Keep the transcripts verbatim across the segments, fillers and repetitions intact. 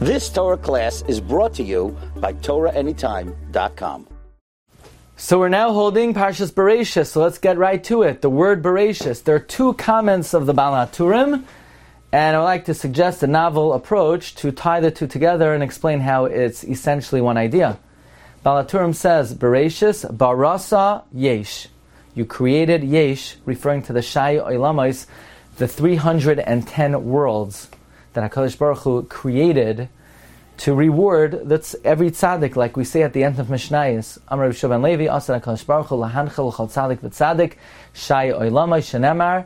This Torah class is brought to you by Torah Anytime dot com. So we're now holding Parshas Bereshis, so let's get right to it. The word Bereshis. There are two comments of the Baal HaTurim, and I would like to suggest a novel approach to tie the two together and explain how it's essentially one idea. Baal HaTurim says, Bereshis barasa yesh. You created yesh, referring to the Shai Olamais, the three hundred ten worlds that HaKadosh Baruch Hu created to reward that's every tzaddik, like we say at the end of Mishnayos. Amar Rabbi Shua ben Levi, Asar HaKadosh Baruch Hu, lahanchel l'chol tzaddik v'tzaddik, Shai Olamai shenemar,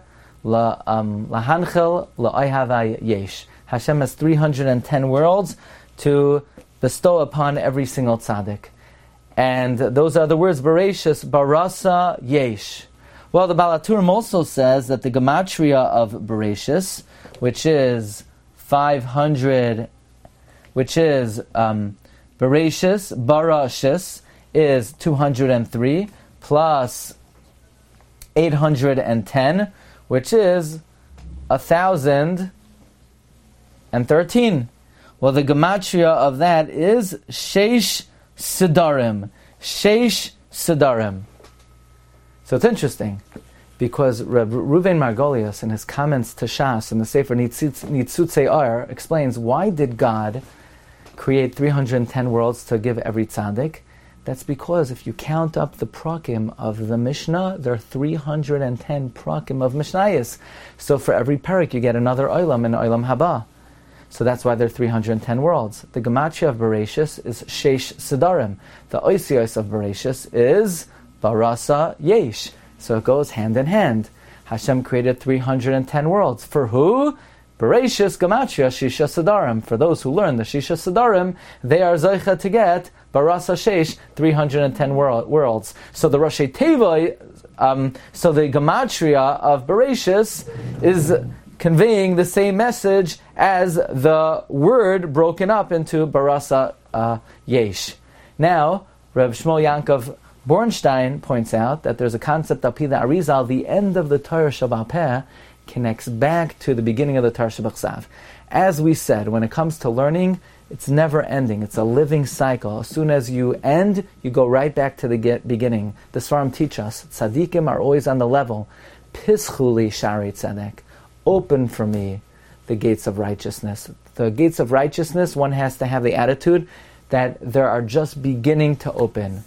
lahanchel la'ohavai yesh. Hashem has three hundred ten worlds to bestow upon every single tzaddik. And those are the words, Bereshis, barasa, yesh. Well, the Baal HaTurim also says that the gematria of Bereshis, which is five hundred, which is um, Bereshis, Barashis, is two hundred three, plus eight hundred ten, which is one thousand thirteen. Well, the gematria of that is Sheish Sidarim. Sheish Sidarim. So it's interesting, because Reb Ruven Margolius, in his comments to Shas, in the Sefer Nitzutze Ar, explains why did God create three hundred ten worlds to give every tzaddik? That's because if you count up the prakim of the Mishnah, there are three hundred ten prakim of Mishnayos. So for every parak you get another olam in olam haba. So that's why there are three hundred ten worlds. The gematria of Bereshis is Sheish Sidarim. The oisios of Bereshis is Barasa Yesh. So it goes hand in hand. Hashem created three hundred ten worlds. For who? Bereshis gematria Shisha Sidarim. For those who learn the Shisha Sidarim, they are Zoicha to get Barasa Sheish, three hundred ten world, worlds. So the Rosh Teva, um, so the gematria of Bereshis is conveying the same message as the word broken up into Barasa uh, Yesh. Now, Reb Shmuel Yankov Bornstein points out that there's a concept of Pida Arizal, the end of the Torah Sheba'al Peh connects back to the beginning of the Torah Shebachsav. As we said, when it comes to learning, it's never ending. It's a living cycle. As soon as you end, you go right back to the get beginning. The Svarim teach us, tzaddikim are always on the level. Pischuli Shari Tzedek. Open for me the gates of righteousness. The gates of righteousness, one has to have the attitude that they are just beginning to open.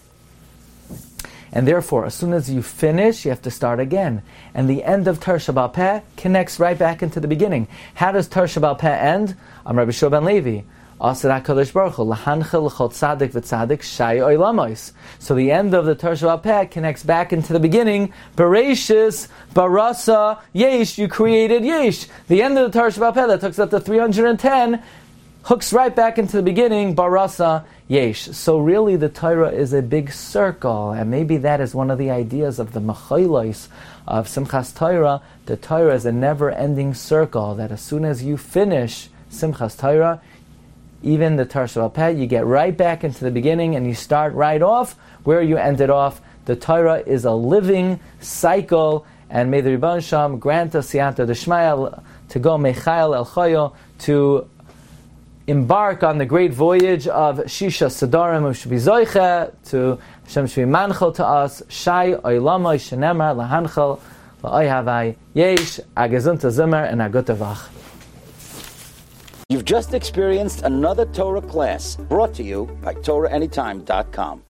And therefore, as soon as you finish, you have to start again. And the end of Torah Sheba'al Peh connects right back into the beginning. How does Torah Sheba'al Peh end? I'm Rabbi Shua ben Levi. Asar HaKadosh Baruch Hu, lahanchel l'chol tzaddik v'tzaddik Shai Olamais. So the end of the Torah Sheba'al Peh connects back into the beginning. Bereshis, barasa, yesh, you created yesh. The end of the Torah Sheba'al Peh that talks about the three hundred ten hooks right back into the beginning, barasa, yesh. So really the Torah is a big circle, and maybe that is one of the ideas of the Mechailos of Simchas Torah. The Torah is a never-ending circle, that as soon as you finish Simchas Torah, even the Torah Sheba'al Peh, you get right back into the beginning and you start right off where you ended off. The Torah is a living cycle, and may the Rebbeinu Shalom grant us Siyata D'Shmaya to go Mechael El Choyo, to embark on the great voyage of Shisha Sidarim, who should be Zoiche, to Hashem should be Manchel to us, Shai Olamai Shenemar Lahanchel La'ohavai Yesh, Agezunta Zimmer, and Agutavach. You've just experienced another Torah class brought to you by Torah Anytime dot com.